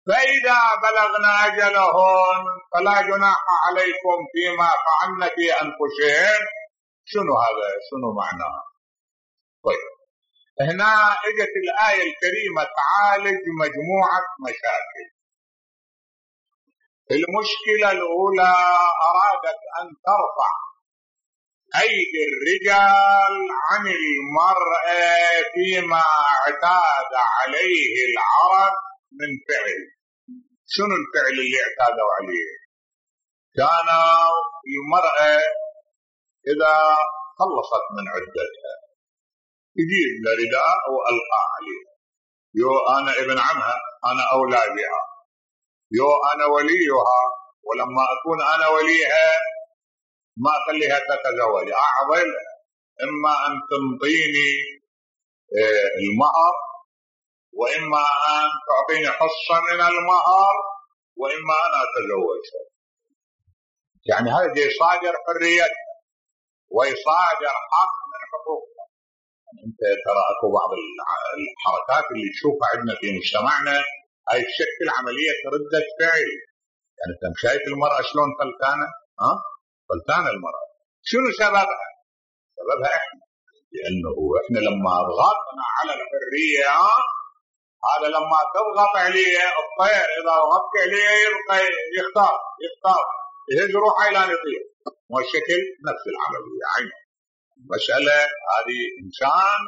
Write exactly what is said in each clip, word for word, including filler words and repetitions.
فإذا بلغنا أجلهن فلا جناح عليكم فيما فعلن في أنفسهن. شنو هذا؟ شنو معناه؟ طيب هنا اجت الآية الكريمة تعالج مجموعة مشاكل. المشكلة الأولى أرادت أن ترفع أيدي الرجال عن المرأة فيما اعتاد عليه العرب من فعل. شنو الفعل اللي اعتادوا عليه؟ كان المرأة إذا خلصت من عدتها يجيب لرداء وألقى عليه، يو أنا ابن عمها، أنا أولى بها، يو أنا وليها، ولما أكون أنا وليها ما أخليها تتزوج، أعضلها، إما أن تنطيني المهر، وإما أن تعطيني حصة من المهر، وإما أنا أتزوجها. يعني هذا يصادر حريتها ويصادر حق من حقوقها. أنت ترى أكو بعض الحركات اللي تشوفها عندنا في مجتمعنا هاي تشكل عملية ردة فعل. يعني أنت شايف المرأة شلون فلتانة؟ ها؟ فلتانة المرأة. شنو سببها؟ سببها إحنا، لأنه إحنا لما ضغطنا على الحرية، هذا لما تضغط عليه الطير إذا ضغطت عليه يبقى يختار يختار يهز روحه إلى يطير، والشكل نفس العملية عينه. مسألة هذه إنسان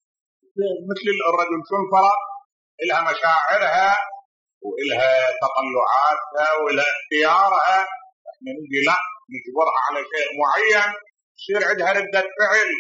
مثل الرجل، شو الفرق؟ إلها مشاعرها وإلها تطلعاتها وإلها اختيارها. إحنا نجي لا نجبرها على شيء معين يصير عندها ردة فعل.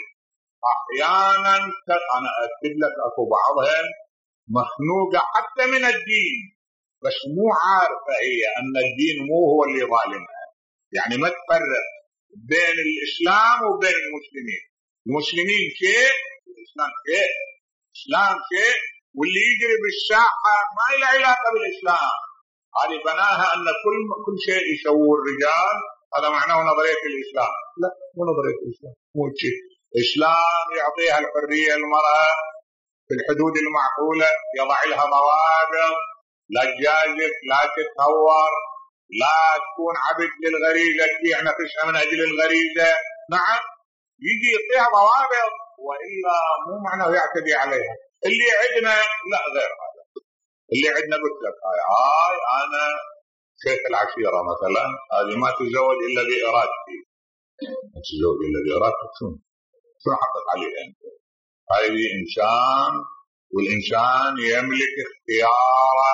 أحيانا أنا أكد لك أكو بعضها مخنوقة حتى من الدين، بس مو عارفة هي أن الدين مو هو اللي ظالمها. يعني ما تفرق بين الإسلام وبين المسلمين. المسلمين شيء والإسلام شيء. الإسلام شيء واللي يجري بالساحة ما له علاقة بالإسلام. هذه بناها أن كل كل شيء يسووه الرجال هذا معناه نظرية الإسلام. لا، مو نظرية الإسلام، مو شيء. الإسلام يعطيها الحرية المرأة في الحدود المعقولة، يضع لها ضوابط، لا تجازف، لا تتهور، لا تكون عبد للغريزة تبيع نفسها من أجل الغريزة. نعم يجي يعطيها ضوابط، وإلا مو معناه يعتدي عليها. اللي عندنا لا غير هذا. اللي عندنا قلت لك هاي هاي أنا شيخ العشيرة مثلا، هذه ما تتزوج إلا بإرادتي. ما تتزوج إلا بإرادتك. شنو شنو حطت عليه أنت؟ هذه إنسان، والإنسان يملك اختياره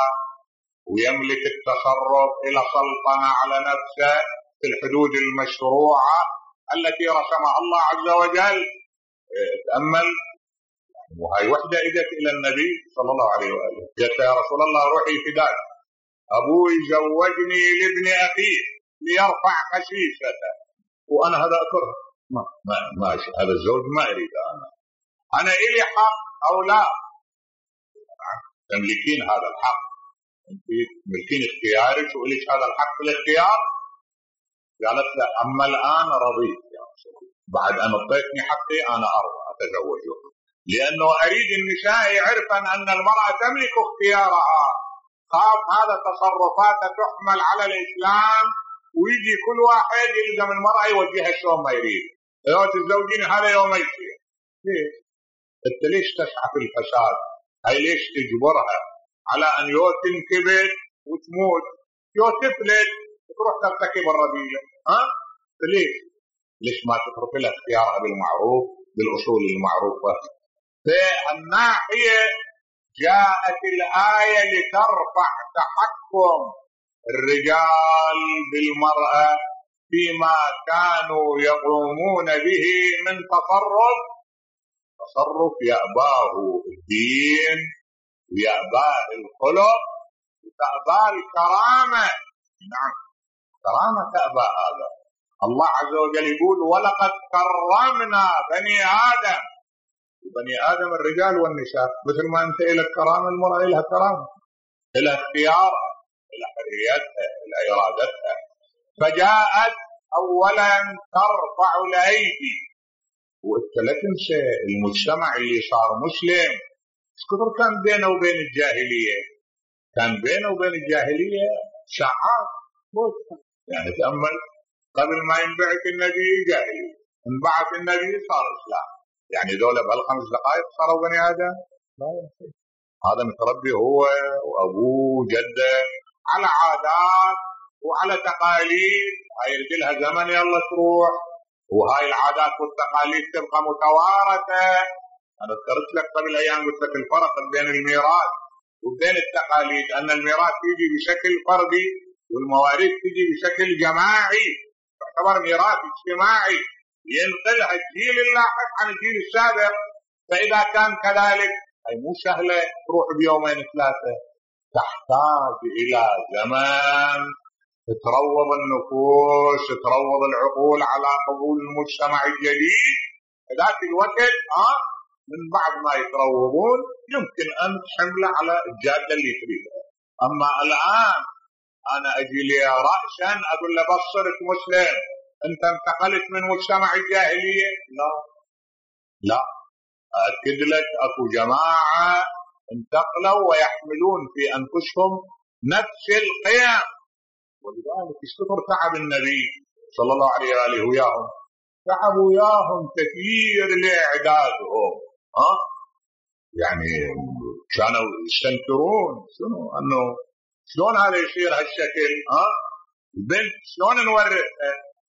ويملك التصرف إلى سلطنة على نفسه في الحدود المشروعة التي رسمها الله عز وجل. تأمل، وهي وحدة إجت إلى النبي صلى الله عليه وآله قالت يا رسول الله روحي فداك، أبوي زوجني لابن أخيه ليرفع خسيسته وأنا هذا أكره، ما ما ما هذا الزوج ما أريد. أنا أنا إلي حق أو لا؟ تملكين هذا الحق، أنت تملكين اختيارك وإليك هذا الحق في الاختيار. قالت لا، أما الآن رضيت يا رسول الله، بعد أن أعطيتني حقي أنا أرضى أتزوجه، لأنه أريد النساء يعرفن أن المرأة تملك اختيارها. خاف هذا تصرفاته تحمل على الإسلام ويجي كل واحد يلزم المرأة يوجهها شلون ما يريد. لو تتزوجين هذا يوم يصير ليش؟ أنت ليش تسعى في الفساد؟ هاي ليش تجبرها على أن يو تنكبت وتموت، يو تفلت وتروح ترتكب الرذيلة؟ ها؟ ليش؟ ليش ما تترك لها اختيارها بالمعروف بالأصول المعروفة؟ في الناحية جاءت الآية لترفع تحكم الرجال بالمرأة فيما كانوا يقومون به من تصرف تصرف يأباه الدين ويأباه الخلق وتأباه الكرامة. نعم كرامة تأبى هذا. الله عز وجل يقول ولقد كرمنا بني آدم، بني آدم الرجال والنساء، مثل ما أنت إلى كرامة المرأة إلها كرامة، إلى اختيارها، إلى حريتها، إلى إرادتها. فجاءت أولا ترفع الأيدي. وأنت لا تنسى المجتمع اللي صار مسلم ايش كثر كان بينه وبين الجاهلية. كان بينه وبين الجاهلية شعار. يعني تأمل، قبل ما ينبعث النبي جاهلي، انبعث النبي صار إسلام، يعني ذولا بهالخمس دقائق صاروا بني آدم؟ لا يا أخي، هذا متربي هو وأبوه وجده على عادات وعلى تقاليد، هاي يرجلها زمن يلا تروح، وهاي العادات والتقاليد تبقى متوارثة. أنا ذكرت لك قبل أيام قلت لك الفرق بين الميراث وبين التقاليد، أن الميراث يجي بشكل فردي والمواريث تجي بشكل جماعي، تعتبر ميراث اجتماعي ينقلها الجيل اللاحق عن الجيل السابق. فإذا كان كذلك هي مو سهلة تروح بيومين ثلاثة، تحتاج إلى زمان تروض النفوس، تروض العقول على قبول المجتمع الجديد. ذاك الوقت ها من بعد ما يتروضون يمكن أن تحمله على الجادة اللي تريدها. أما الآن أنا أجي لي رأسا أقول له بصرك مسلم، أنت انتقلت من مجتمع الجاهلية؟ لا لا، أكد لك أكو جماعة انتقلوا ويحملون في أنفسهم نفس القيم، ولذلك اشتكر تعب النبي صلى الله عليه وآله وياهم، تعب وياهم كثير لإعدادهم. ها يعني كانوا يستنكرون شنو أنه شلون هذا يصير هالشكل، ها البنت شلون نورثها،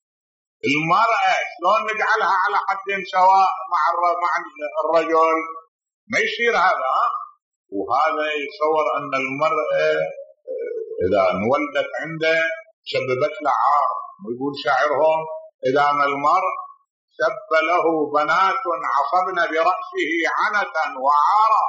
المرأة شلون نجعلها على حد سواء مع مع الرجل، ما يصير هذا. ها وهذا يتصور أن المرأة إذا انولدت عنده سببت له عار، ويقول شاعرهم إذا ما المرء سب له بنات عصبن برأسه عنة وعارا.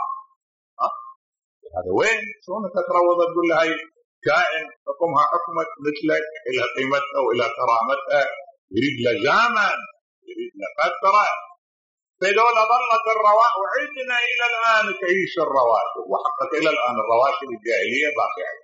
هذا وين شلون تتروض تقول له هاي كائن حكمها حكمت مثلك، إلى قيمتها وإلى كرامتها، يريد له زمن، يريد له فترة. فدول ظلت الرواتب، وعدنا إلى الآن تعيش الرواتب، وحقق إلى الآن الرواتب الجاهلية باقية.